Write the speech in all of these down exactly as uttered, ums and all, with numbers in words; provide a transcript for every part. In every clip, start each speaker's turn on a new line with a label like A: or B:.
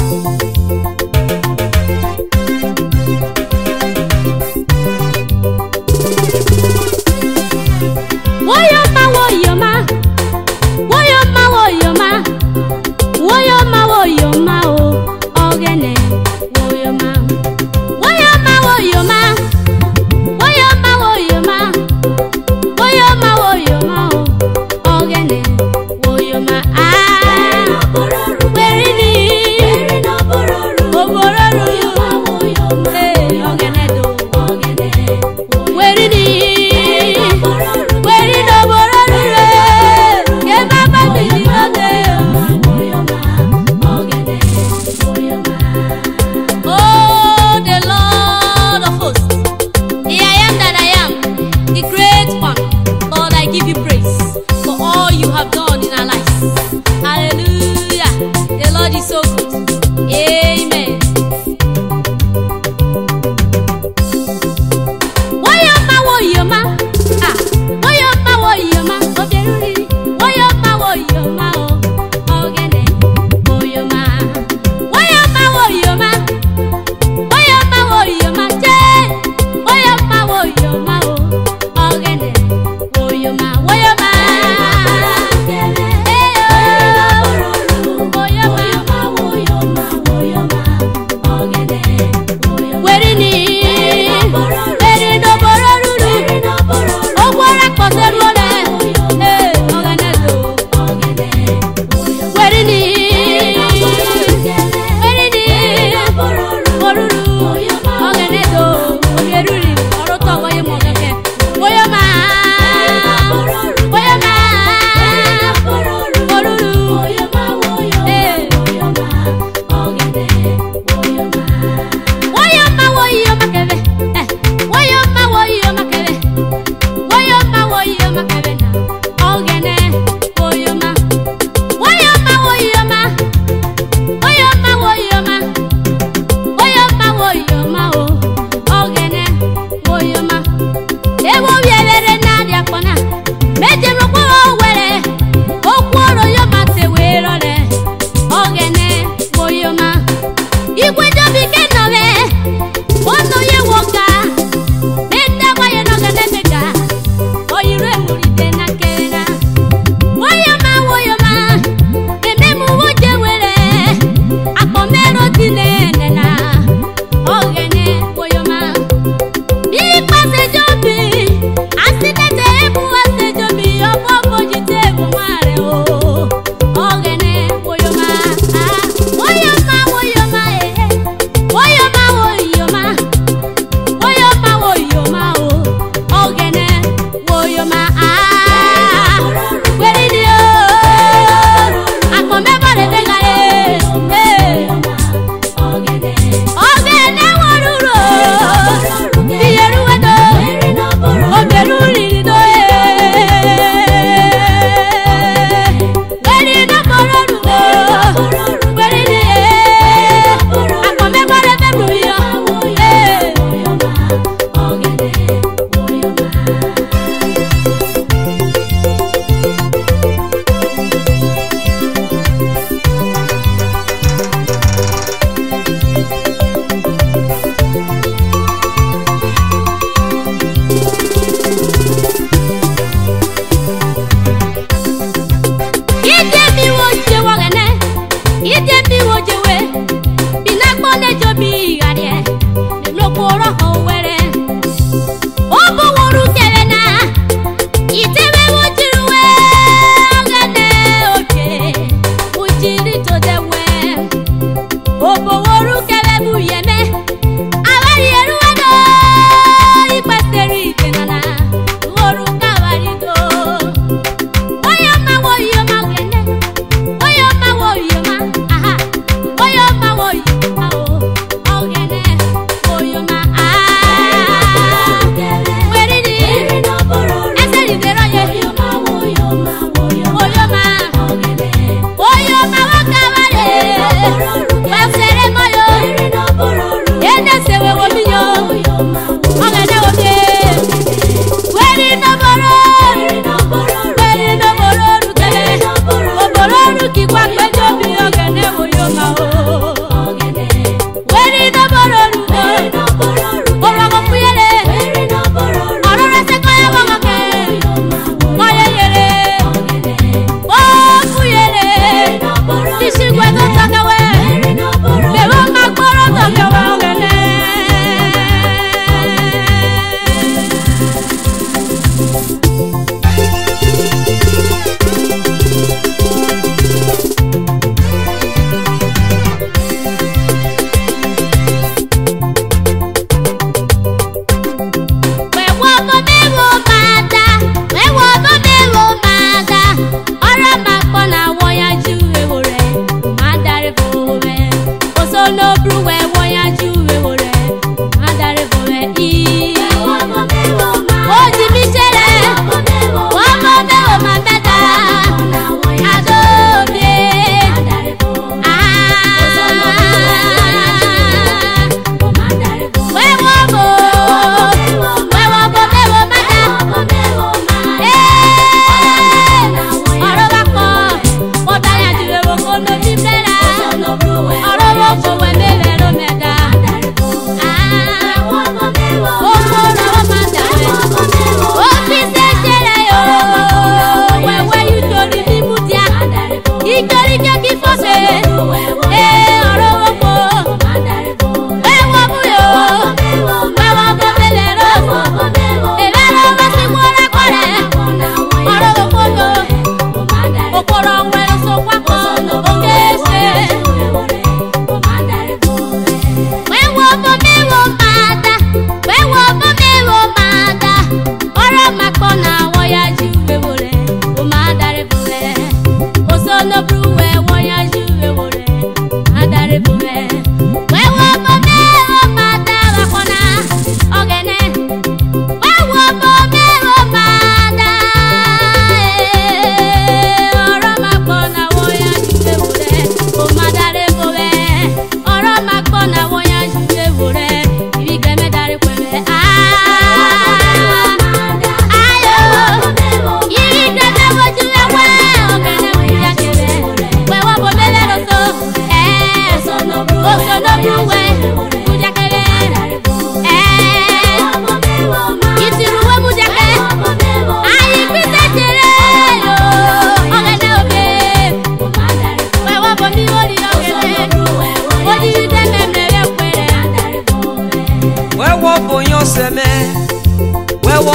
A: Well,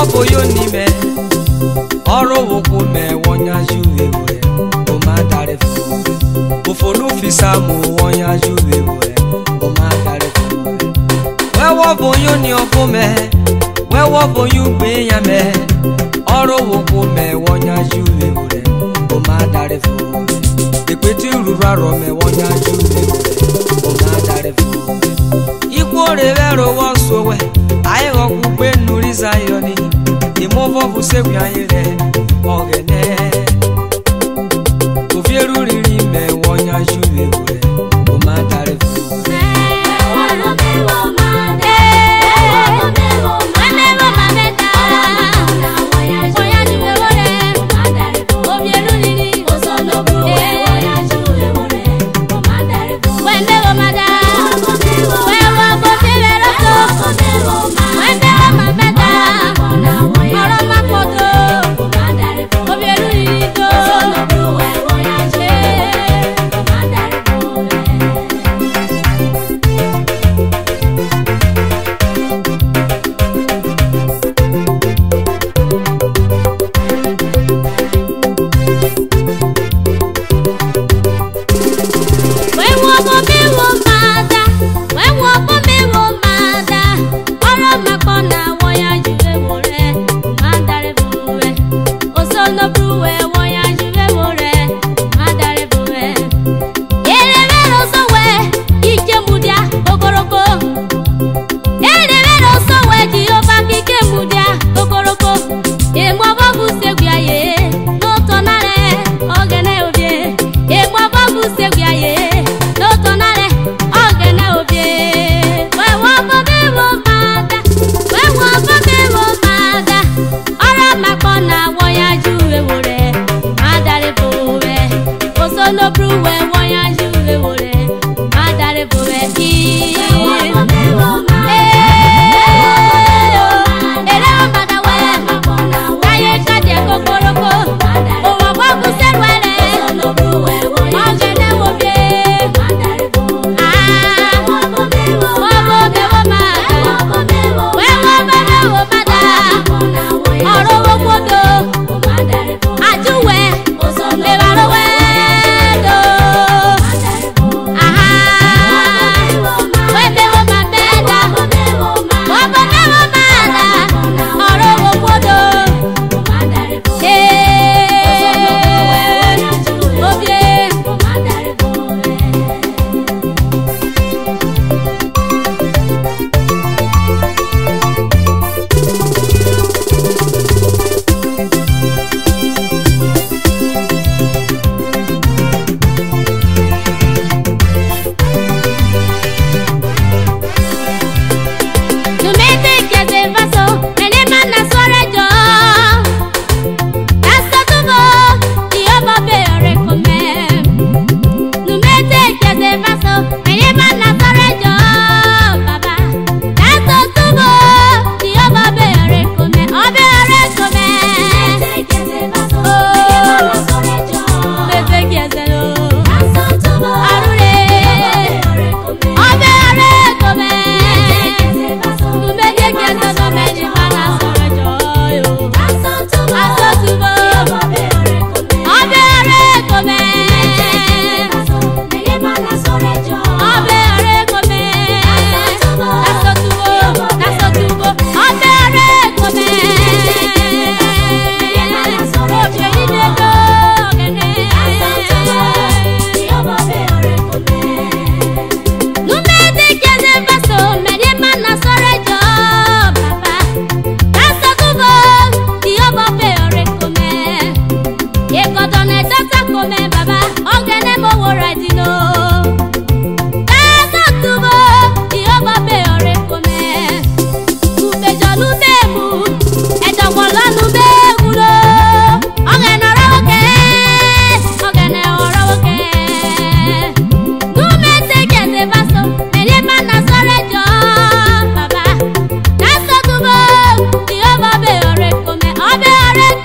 A: boyo ni me oro wo ko me wonya juwe we o ma dare fu o fonu fisa mu wonya juwe we o ma dare fu we wo boyo ni obo me we wo boyo gbe ya me oro wo ko me wonya juwe we o ma dare fu ipeti ruru aro me wonya juwe we o ma dare fu ikwo re vero wo so we ai go ku pe nuri zayoni imovo busegwi ayire ogene to fieru riri me wonya juwe we o ma dare fu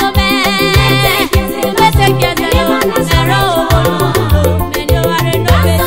B: Get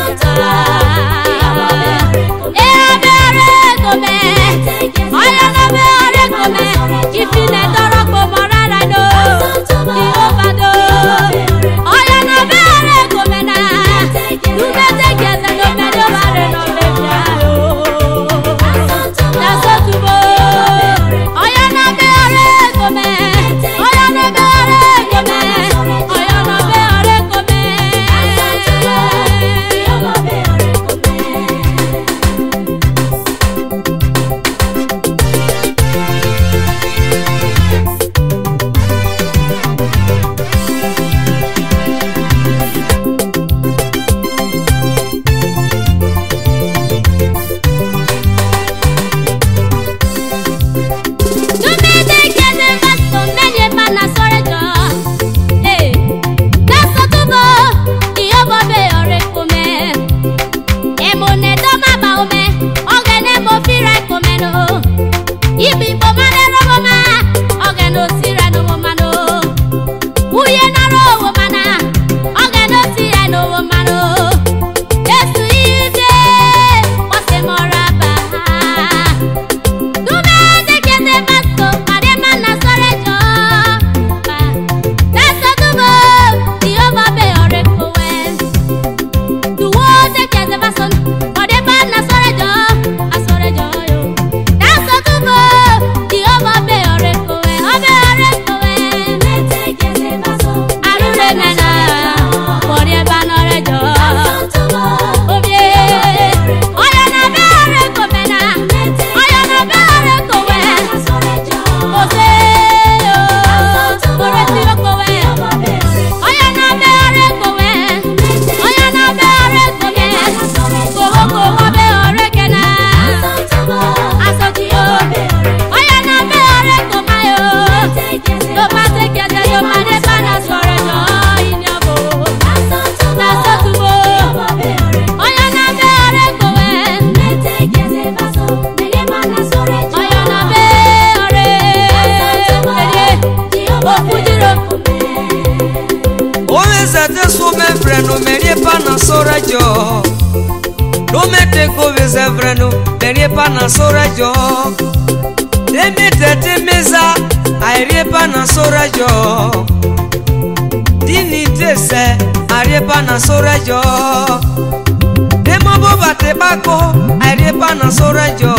A: sorajo. No me te coves evreno, deriepa na sorajo. De me te te meza, airiepa na sorajo. Dini te se, airiepa na sorajo. De mo boba te bako, airiepa na sorajo.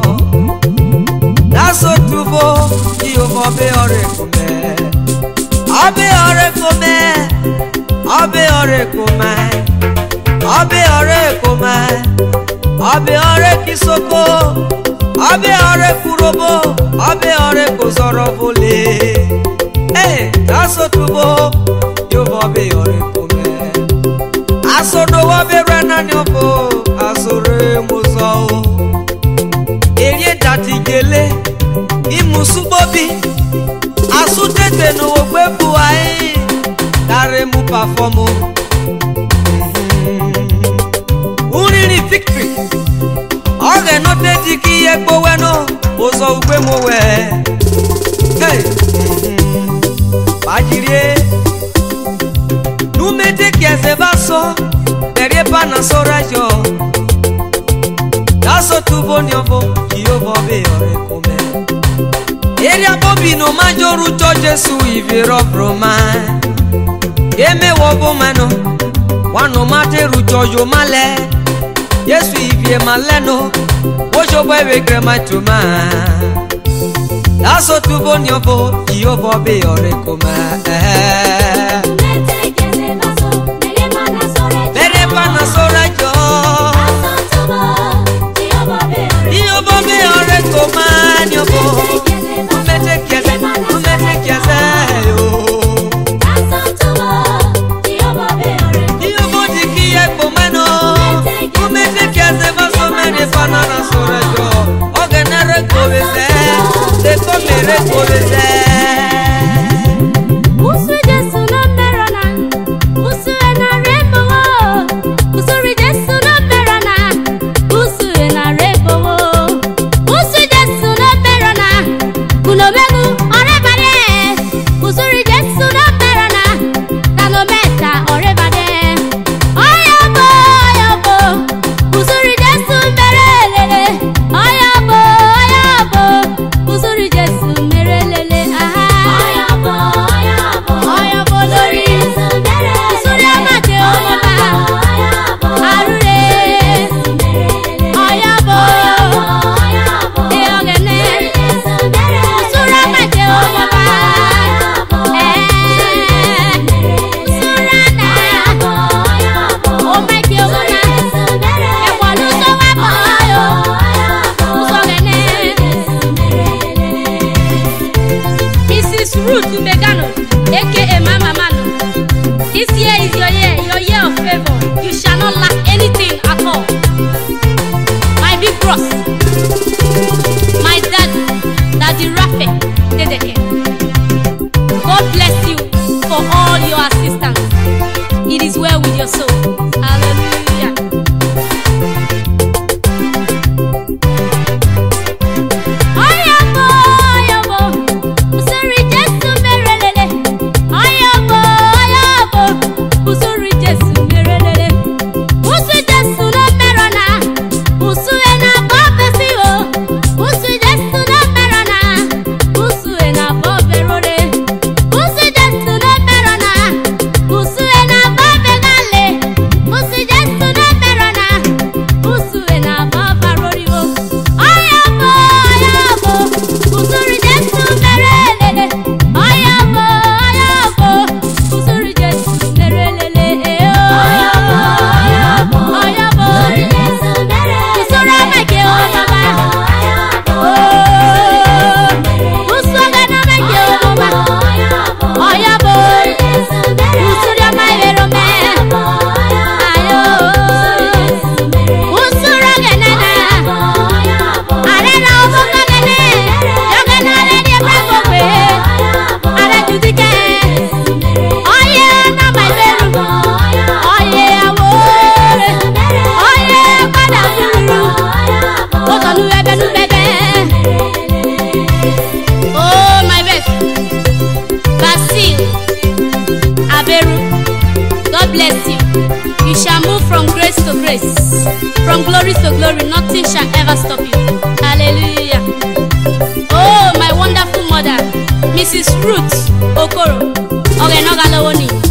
A: Daso tubo, iyo bobe ore kume. Obe ore kume, obe ore kume, obe ore kume, obe ore kisoko, obe ore kurobo, obe ore kuzoro vole. Hey, daso tubo, iyo bobe ore kume. Aso no wabe rena nyopo, aso re muzo. Erie dati gele, imusu bobi. Asu tete no ogbebu ai, dare mu performo. Uriri victory. Oge no teti ki egbo weno, ozo ugbe mo we. Hey. Bajirie. Numete kiese baso, deriepa na sorajo. Daso tubo nyombo, kiyo bobe ore kome. Eria bobi no majoru to Jesu iviro broma. Yeme wobo mano, wano mate ruto yo male. Yesu ivie maleno, ojo bwe grema tuma. Daso tubo nyombo, kiyo bobe ore kome. Deriepa na sorajo. Iyo bobe ore kome nyombo. Umete kiase, umete kiase yo. Iyo bodi kiye pomeno. Umete kiase vaso mene panana sorajo. Ogenere kovese, te komere kovese.
B: Usu Jesu na mera. grace. From glory to glory, nothing shall ever stop you. Hallelujah. Oh, my wonderful mother, Missus Ruth Okoro. Okay, no galawoni.